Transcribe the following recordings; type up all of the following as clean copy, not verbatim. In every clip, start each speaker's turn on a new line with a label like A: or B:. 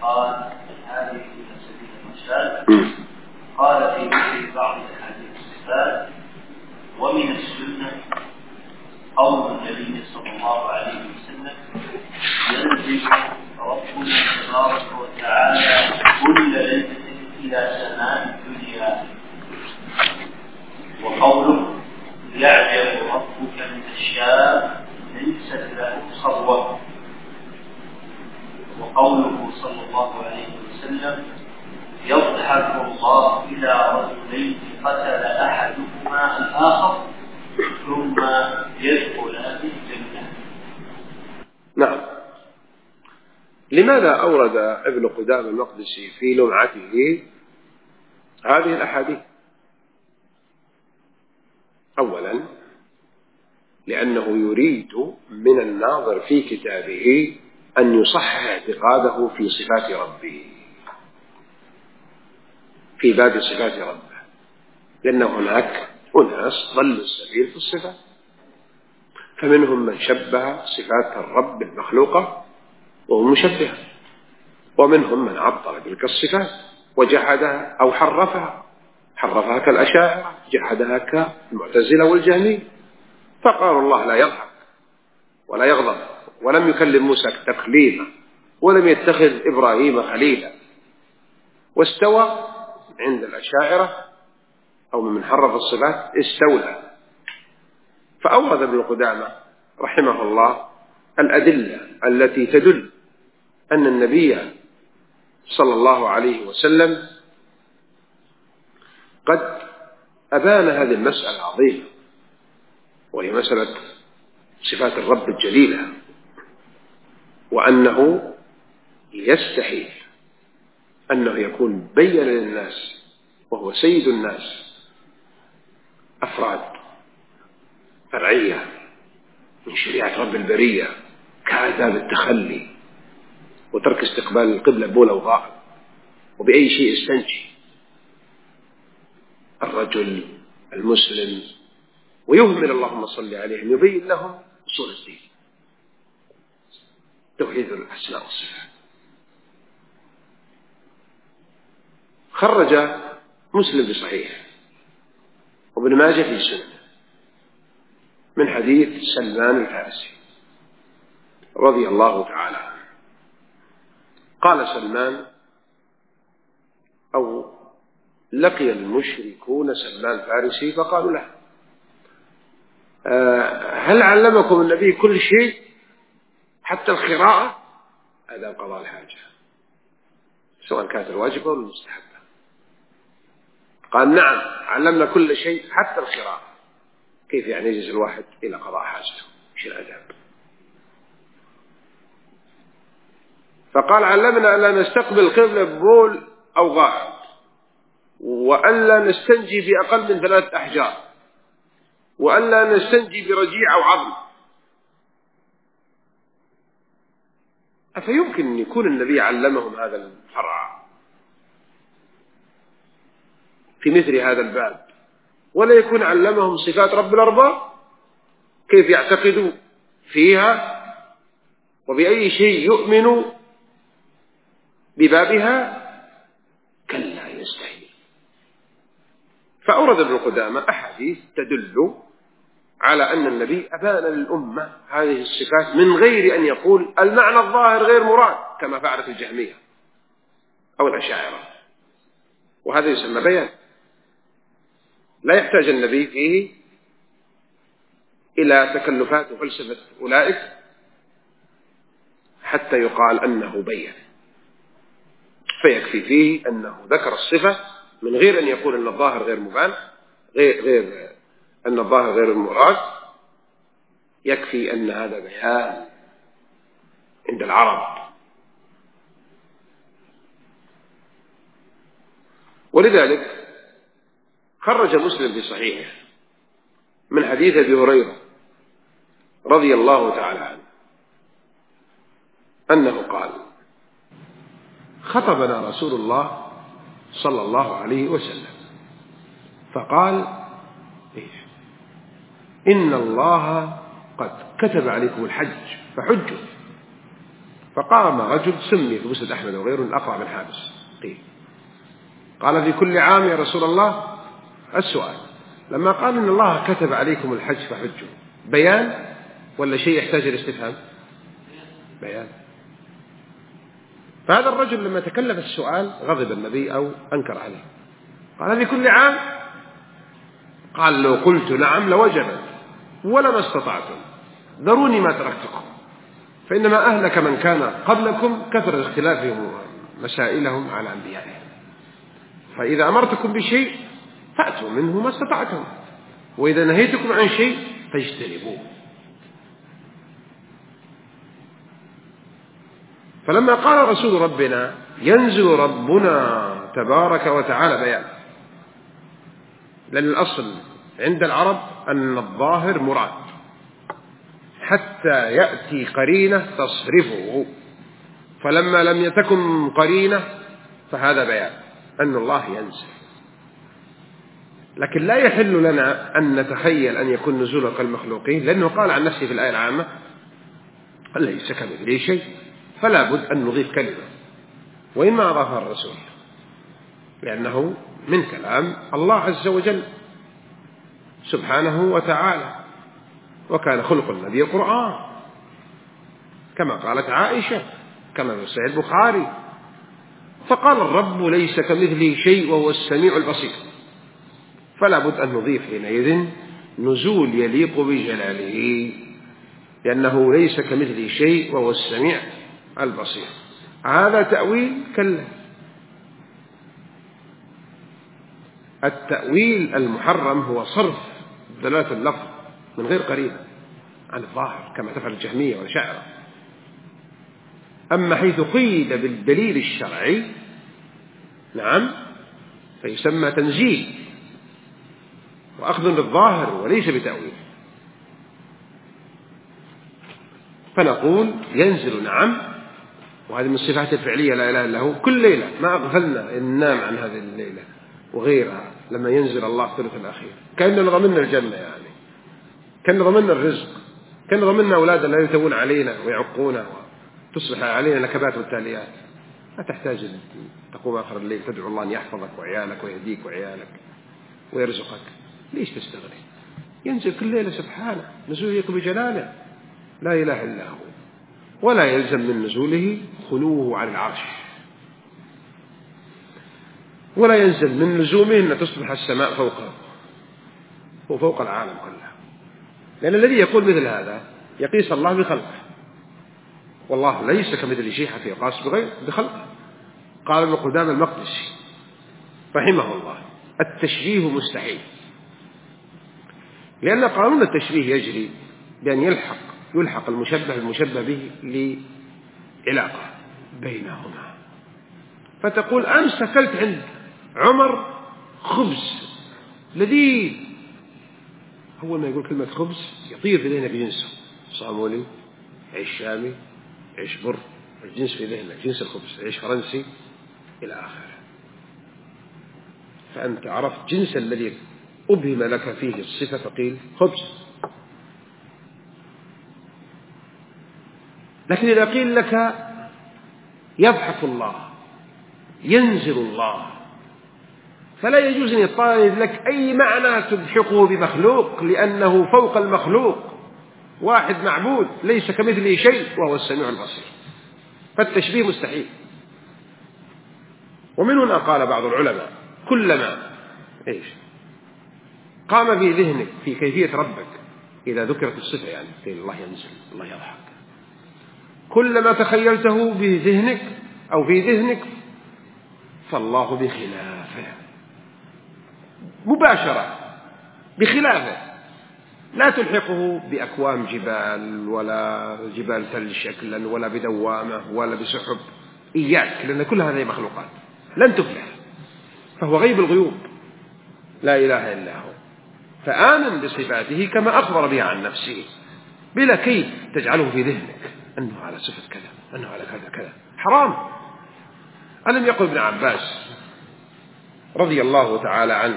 A: قال هذه إلى سبيل الرشاد. قال في ذكر بعض أحاديث الصفات: ومن السنة قول النبي صلى الله عليه وسلم: ينزل ربنا تبارك وتعالى كل ليلة إلى سماء الدنيا. وقوله: يعجب ربك من الشاب ليست له صبوة. وقوله صلى الله عليه وسلم: يضحك الله إلى رجلين قتل أحدهما الآخر ثم يدخلان الجنة.
B: نعم. لماذا أورد ابن قدامة المقدسي في لمعته هذه الأحاديث؟ أولا لأنه يريد من الناظر في كتابه أن يصحح اعتقاده في صفات ربه، في باب صفات ربه، لأن هناك أناس ضلوا السبيل في الصفات، فمنهم من شبه صفات الرب بالمخلوقة وهو مشبه، ومنهم من عطل تلك الصفات وجحدها أو حرفها كالأشاعرة، جحدها كالمعتزلة والجهمية، فقال الله لا يضحك ولا يغضب، ولم يكلم موسى تكليما، ولم يتخذ إبراهيم خليلا، واستوى عند الأشاعرة أو من حرف الصفات استولى. فأورد ابن قدامة رحمه الله الأدلة التي تدل أن النبي صلى الله عليه وسلم قد أبان هذه المسألة العظيمة، وهي مسألة صفات الرب الجليلة، وأنه يستحيل أنه يكون بين للناس وهو سيد الناس أفراد فرعية من شريعة رب البرية كآداب التخلي وترك استقبال القبلة بولا وغائب، وبأي شيء يستنجي الرجل المسلم ويهمل اللهم صل عليهم يبين لهم أصول الدين، توحيد الأسماء والصفات. خرج مسلم بصحيح وابن ماجه في سنة من حديث سلمان الفارسي رضي الله تعالى عنه. قال سلمان: أو لقي المشركون سلمان الفارسي فقالوا له: هل علمكم النبي كل شيء حتى القراءة؟ هذا قضاء الحاجة، سواء كانت الواجبة أو المستحبة. قال: نعم علمنا كل شيء حتى القراءة. كيف يعني يجلس الواحد إلى قضاء حاجته؟ ايش الأدب؟ فقال: علمنا ألا نستقبل قبلة ببول أو غائب، وألا نستنجي بأقل من 3 أحجار، وألا نستنجي برجيع أو عظم. أفيمكن أن يكون النبي علمهم هذا الفرع في مثل هذا الباب ولا يكون علمهم صفات رب الأرباب كيف يعتقدوا فيها وبأي شيء يؤمنوا ببابها؟ كلا يستحيل. فأورد ابن قدامة أحاديث تدل على أن النبي أبان للأمة هذه الصفات من غير أن يقول المعنى الظاهر غير مراد كما فعلت الجهمية أو الأشاعرة، وهذا يسمى بيان. لا يحتاج النبي فيه إلى تكلفات وفلسفة أولئك حتى يقال أنه بين، فيكفي فيه أنه ذكر الصفة من غير أن يقول أن الظاهر غير مبان، غير أن الظاهر غير المراد. يكفي أن هذا بيان عند العرب. ولذلك خرج مسلم في صحيحه من حديث أبي هريرة رضي الله تعالى عنه أنه قال: خطبنا رسول الله صلى الله عليه وسلم فقال: إن الله قد كتب عليكم الحج فحجوا، فقام رجل سمي في مسند أحمد وغيره الأقرع بن حابس قيل، قال: في كل عام يا رسول الله. السؤال: لما قال إن الله كتب عليكم الحج فحجوا، بيان ولا شيء يحتاج إلى استفهام؟ بيان. فهذا الرجل لما تكلف السؤال غضب النبي أو أنكر عليه، قال: في كل عام؟ قال: لو قلت نعم لوجبت ولما استطعتم، ذروني ما تركتكم، فإنما أهلك من كان قبلكم كثر اختلافهم مسائلهم على أنبيائهم، فإذا أمرتكم بشيء فأتوا منه ما استطعتم، وإذا نهيتكم عن شيء فاجتنبوه. فلما قال رسول ربنا: ينزل ربنا تبارك وتعالى، بيان، لأن الأصل عند العرب أن الظاهر مراد حتى يأتي قرينة تصرفه، فلما لم تكن قرينة فهذا بيان أن الله ينزل. لكن لا يحل لنا أن نتخيل أن يكون نزوله كالمخلوقين، لأنه قال عن نفسه في الآية العامة: ليس كمثله شيء، فلا بد أن نضيف كلمة، وإما أضافها الرسول، لأنه من كلام الله عز وجل سبحانه وتعالى، وكان خلق النبي القرآن كما قالت عائشة كما في صحيح البخاري. فقال الرب: ليس كمثله شيء وهو السميع البصير، فلا بد أن نضيف حينئذ نزول يليق بجلاله، لأنه ليس كمثله شيء وهو السميع البصير. هذا تأويل؟ كلا. التأويل المحرم هو صرف دلالة اللفظ من غير قرينة عن الظاهر كما تفعل الجهمية والأشاعرة. أما حيث قيد بالدليل الشرعي نعم فيسمى تنزيل وأخذ بالظاهر وليس بتأويل. فنقول ينزل نعم، وهذه من الصفات الفعلية لا إله إلا هو. كل ليلة ما أغفلنا إن نام عن هذه الليلة وغيرها لما ينزل الله في الثلث الأخير، كأننا ضمننا الجنة، يعني كأننا ضمننا الرزق، كأننا ضمننا أولادنا لا يتوون علينا ويعقونا وتصبح علينا نكبات والتاليات. ما تحتاج تقوم آخر الليل تدعو الله أن يحفظك وعيالك ويهديك وعيالك ويرزقك. ليش تستغرب؟ ينزل كل ليلة سبحانه، نزوله بجلاله لا إله إلا هو، ولا يلزم من نزوله خلوه عن العرش، ولا يلزم من لزومه أن تصبح السماء فوقه وفوق العالم كله، لأن الذي يقول مثل هذا يقيس الله بخلقه، والله ليس كمثل شيء حتى يقاس بخلقه. قال ابن قدامة المقدسي رحمه الله: التشبيه مستحيل، لأن قانون التشبيه يجري بأن يلحق المشبه بالمشبه به لعلاقة بينهما. فتقول: أمس أكلت عند عمر خبز لذيذ، أول ما يقول كلمة خبز يطير في ذهنك جنسه، صامولي، عيش شامي، عيش بر، الجنس في ذهنك جنس الخبز، عيش فرنسي إلى آخره. فأنت عرفت جنس الذي أبهم لك فيه الصفة فقيل خبز. لكن إذا قيل لك يضحك الله، ينزل الله، فلا يجوز أن يطالب لك أي معنى تلحقه بمخلوق، لأنه فوق المخلوق واحد معبود ليس كمثله شيء وهو السميع البصير، فالتشبيه مستحيل. ومن هنا قال بعض العلماء: كلما قام في ذهنك في كيفية ربك إذا ذكرت الصفة، يعني الله ينزل، الله يضحك، كلما تخيلته بذهنك أو في ذهنك فالله بخلافه مباشرة، بخلافه، لا تلحقه بأكوام جبال ولا جبال ثلج شكلا ولا بدوامة ولا بسحب، إياك، لأن كل هذه مخلوقات لن تفلح، فهو غيب الغيوب لا إله إلا هو. فآمن بصفاته كما أخبر بها عن نفسه، بلا كيف تجعله في ذهنك أنه على صفة كذا، أنه على كذا كذا، حرام. ألم يقل ابن عباس رضي الله تعالى عنه: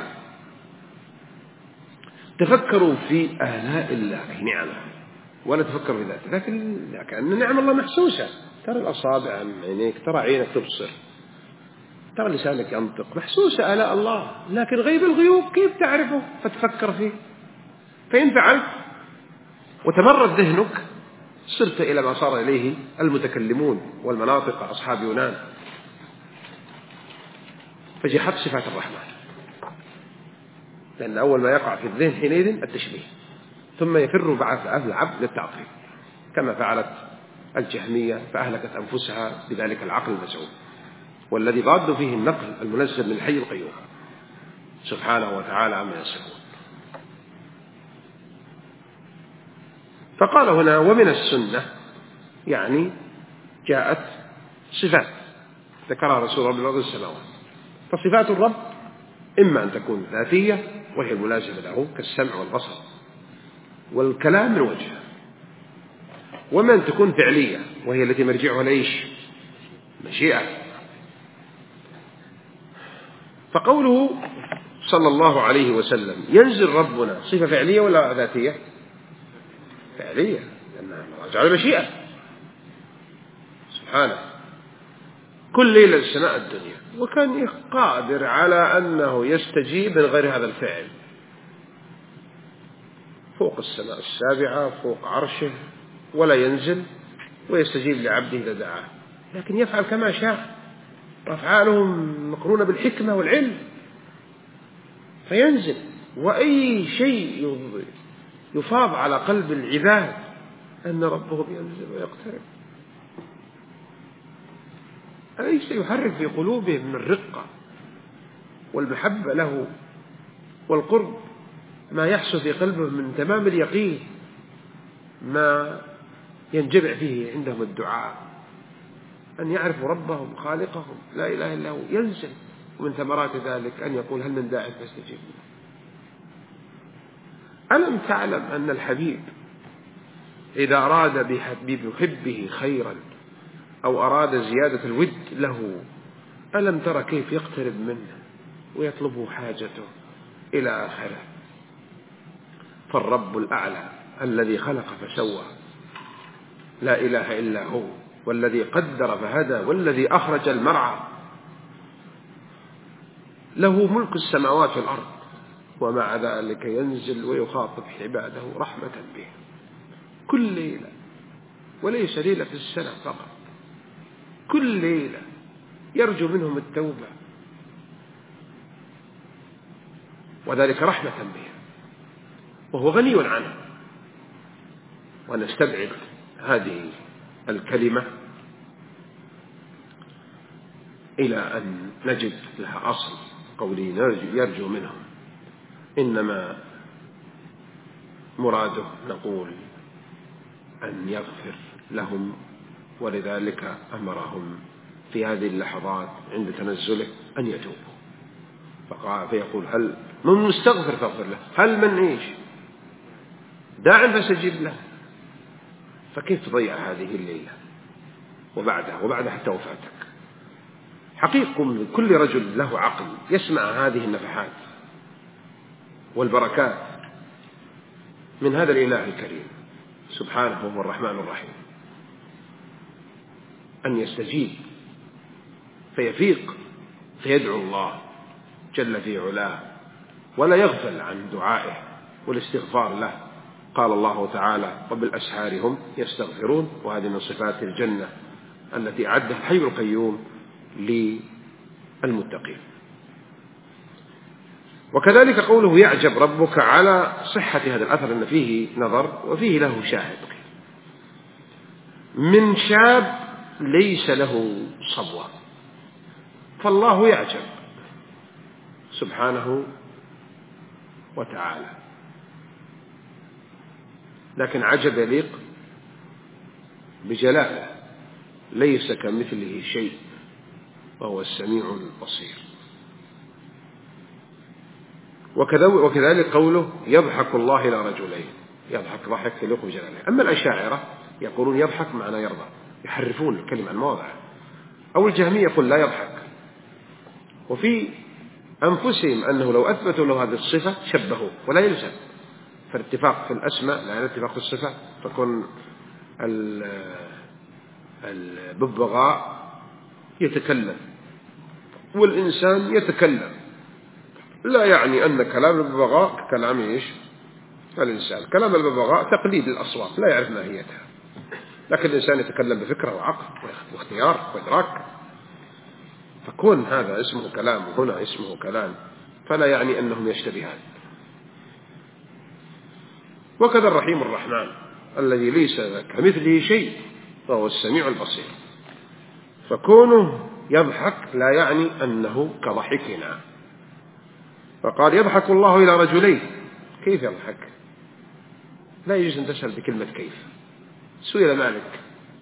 B: تفكروا في آلاء الله نعمة ولا تفكروا في ذاته، لكن كأن نعم الله محسوسة، ترى الأصابع من عينيك، ترى عينك تبصر، ترى لسانك ينطق، محسوسة آلاء الله، لكن غيب الغيوب كيف تعرفه فتفكر فيه؟ فإن فعلت وتمرد ذهنك صرت إلى ما صار إليه المتكلمون والمناطق أصحاب يونان، فجحت صفات الرحمن، لأن أول ما يقع في الذهن حينئذ التشبيه، ثم يفر بعث أهل العبد للتعطيل كما فعلت الجهمية فأهلكت أنفسها بذلك العقل المزعوم، والذي ضاد فيه النقل المنزل من الحي القيوم سبحانه وتعالى عما يصفون. فقال هنا ومن السنة، يعني جاءت صفات ذكرها رسول الله صلى الله عليه وسلم. فصفات الرب إما أن تكون ذاتية وهي الملازمة له كالسمع والبصر والكلام من وجهه، وما أن تكون فعلية وهي التي مرجعها ليش؟ مشيئة. فقوله صلى الله عليه وسلم ينزل ربنا صفة فعلية ولا ذاتية؟ فعلية، لأنها راجعة لمشيئة سبحانه. كل ليلة السماء الدنيا، وكان قادر على أنه يستجيب من غير هذا الفعل، فوق السماء السابعة فوق عرشه، ولا ينزل ويستجيب لعبده إذا دعاه، لكن يفعل كما شاء، وأفعالهم مقرونة بالحكمة والعلم، فينزل. وأي شيء يفاض على قلب العباد أن ربه ينزل ويقترب، أي شيء يحرك في قلوبهم من الرقة والمحبة له والقرب، ما يحصل في قلبهم من تمام اليقين، ما ينجمع فيه عندهم الدعاء، أن يعرفوا ربهم خالقهم لا إله إلا هو، ينزل. ومن ثمرات ذلك أن يقول هل من داع فاستجيب له. ألم تعلم أن الحبيب إذا أراد بمحبه خيرا أو أراد زيادة الود له، ألم ترى كيف يقترب منه ويطلبه حاجته إلى آخره؟ فالرب الأعلى الذي خلق فسوى لا إله إلا هو، والذي قدر فهدى، والذي أخرج المرعى، له ملك السماوات والأرض، ومع ذلك ينزل ويخاطب عباده رحمة به كل ليلة، وليس ليلة في السنة فقط، كل ليلة يرجو منهم التوبة، وذلك رحمة به، وهو غني عنه. ونستبعد هذه الكلمة إلى أن نجد لها أصل قولي يرجو منهم، إنما مراده نقول أن يغفر لهم، ولذلك أمرهم في هذه اللحظات عند تنزله أن يتوبوا. فيقول هل من مستغفر فاغفر له، هل من إيش داع فاستجب له. فكيف تضيع هذه الليلة وبعدها حتى وفاتك؟ حقيقة كل رجل له عقل يسمع هذه النفحات والبركات من هذا الإله الكريم سبحانه وهو الرحمن الرحيم، أن يستجيب فيفيق فيدعو الله جل في علاه، ولا يغفل عن دعائه والاستغفار له. قال الله تعالى وبالأسحار هم يستغفرون، وهذه من صفات الجنة التي أعدها الحي القيوم للمتقين. وكذلك قوله يعجب ربك على صحة هذا الأثر، أن فيه نظر وفيه له شاهد. من شاب ليس له صبوة، فالله يعجب سبحانه وتعالى، لكن عجب يليق بجلاله، ليس كمثله شيء وهو السميع البصير. وكذلك قوله يضحك الله إلى رجلين، يضحك ضحك يليق بجلاله. أما الأشاعرة يقولون يضحك معنى يرضى، يحرفون الكلمة عن مواضعه. أو الجهمية يقول لا يضحك، وفي أنفسهم أنه لو أثبتوا له هذه الصفة شبهوا ولا يلزم، فالاتفاق في الأسماء لا الاتفاق في الصفة، فكون الببغاء يتكلم والإنسان يتكلم، لا يعني أن كلام الببغاء كلام إيش الإنسان. كلام الببغاء تقليد الأصوات لا يعرف ماهيتها، لكن الإنسان يتكلم بفكرة وعقل واختيار وإدراك، فكون هذا اسمه كلام وهنا اسمه كلام فلا يعني أنهم يشتبهان. وكذا الرحيم الرحمن الذي ليس كمثله شيء وهو السميع البصير، فكونه يضحك لا يعني أنه كضحكنا. فقال يضحك الله إلى رجلين. كيف يضحك؟ لا يجوز أن تسأل بكلمة كيف. سئل مالك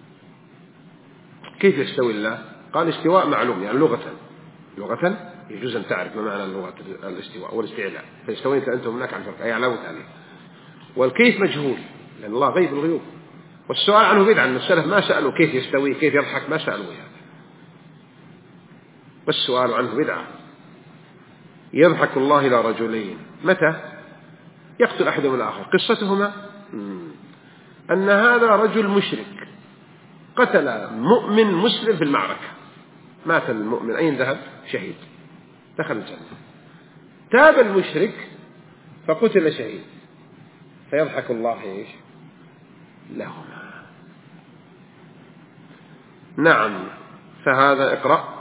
B: كيف يستوي الله؟ قال استواء معلوم، يعني لغة يجوز أن تعرف ما معنى اللغة الاستواء والاستعلاء، فاستويت أنتم هناك عن فرق أي علامة عليه. والكيف مجهول لأن الله غيب الغيوب، والسؤال عنه بدعة، أن السلف ما سألوا كيف يستوي كيف يضحك، ما سألوا هذا، والسؤال عنه بدعة. يضحك الله إلى رجلين متى؟ يقتل أحدهم الآخر. قصتهما أن هذا رجل مشرك قتل مؤمن مسلم في المعركة، مات المؤمن، أين ذهب؟ شهيد، دخل الجنة. تاب المشرك فقتل شهيد، فيضحك الله إيش لهما. نعم. فهذا اقرأ.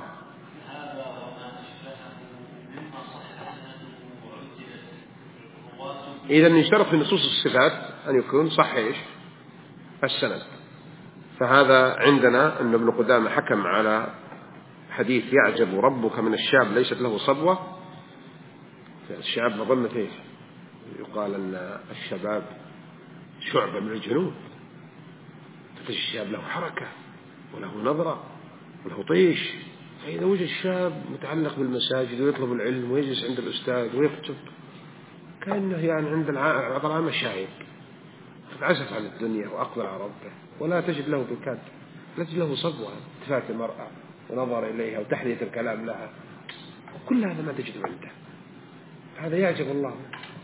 B: إذا يشترط في نصوص الصفات أن يكون صح إيش السند. فهذا عندنا أن ابن قدامة حكم على حديث يعجب ربك من الشاب ليست له صبوة. الشاب مظنة إيش؟ يقال أن الشباب شعبة من الجنون، الشاب له حركة وله نظرة وله طيش، فإذا وجد الشاب متعلق بالمساجد ويطلب العلم ويجلس عند الأستاذ ويكتب كأنه يعني عند العطران الشايب، تتعسف على الدنيا وأقبل على ربه، ولا تجد له بالكاد، لا تجد له صبوة اتفاق المرأة ونظر إليها وتحلية الكلام لها، كل هذا ما تجد عنده. هذا يعجب الله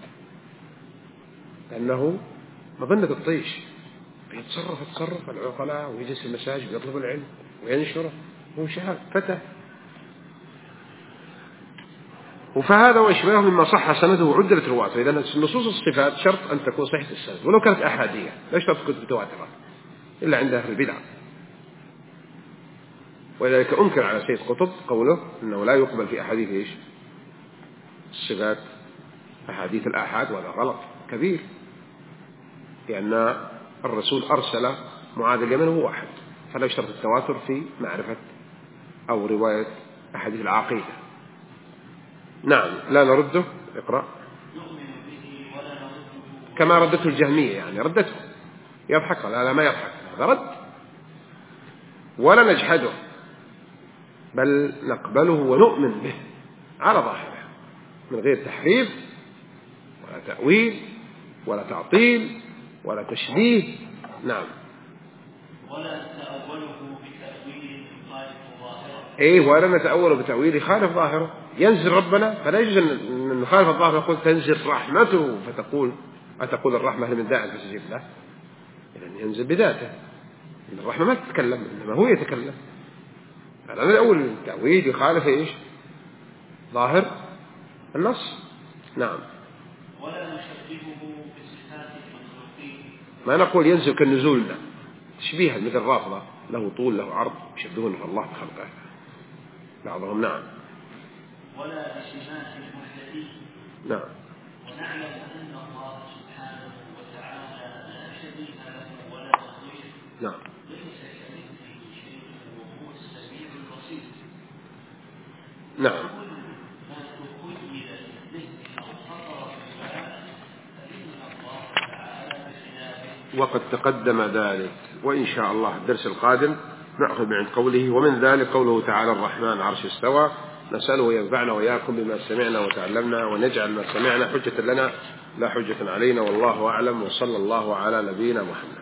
B: لأنه مظنة الطيش، يتصرف العقلاء ويجلس المساجد ويطلب العلم وينشره، هو شاب فتى. فهذا وإشباهه مما صح سنده وعدلت رواته. إذا نصوص الصفات شرط أن تكون صحيحة السند ولو كانت أحادية، لا شرط تكون متواترة إلا عند أهل البدع. ولذلك أنكر على سيد قطب قوله أنه لا يقبل في أحاديث إيش الصفات أحاديث الآحاد، وهذا غلط كبير، لأن الرسول أرسل معاذ اليمن هو واحد، فلا يشترط التواتر في معرفة أو رواية أحاديث العقيدة. نعم. لا نرده. اقرأ. كما ردته الجهمية، يعني ردته يضحك، لا ما يضحك، هذا رد. ولا نجحده بل نقبله ونؤمن به على ظاهره من غير تحريف ولا تأويل ولا تعطيل ولا تشبيه. نعم.
A: ولا نتأوله بتأويل يخالف ظاهره.
B: إيه، ولا نتأوله بتأويل يخالف ظاهره. ينزل ربنا فلا يجوز أن نخالف الظاهر، يقول تنزل رحمته فتقول أتقول الرحمة هل من داع فاستجب له، يعني ينزل بذاته، إن الرحمة ما تتكلم إنما هو يتكلم. فلا نتأول التأويل يخالف إيش ظاهر النص. نعم.
A: ولا نشبهه بصفات المخلوقين، ما
B: نقول ينزل كالنزولنا تشبيها مثل الرافضة، له طول له عرض يشبهون الله بخلقه بعضهم. نعم.
A: ولا بصفات المحدثين.
B: نعم.
A: ونعلم أن الله سبحانه وتعالى لا شبيه له ولا نظير.
B: نعم.
A: ليس كمثله شيء وهو السميع البصير.
B: نعم.
A: ما تخيل الذهن أو خطر في البال فإن الله تعالى بخلافه.
B: وقد تقدم ذلك، وإن شاء الله الدرس القادم نأخذ من قوله ومن ذلك قوله تعالى الرحمن عرش استوى. نسأله ينفعنا وإياكم بما سمعنا وتعلمنا، ونجعل ما سمعنا حجة لنا لا حجة علينا، والله أعلم، وصلى الله على نبينا محمد.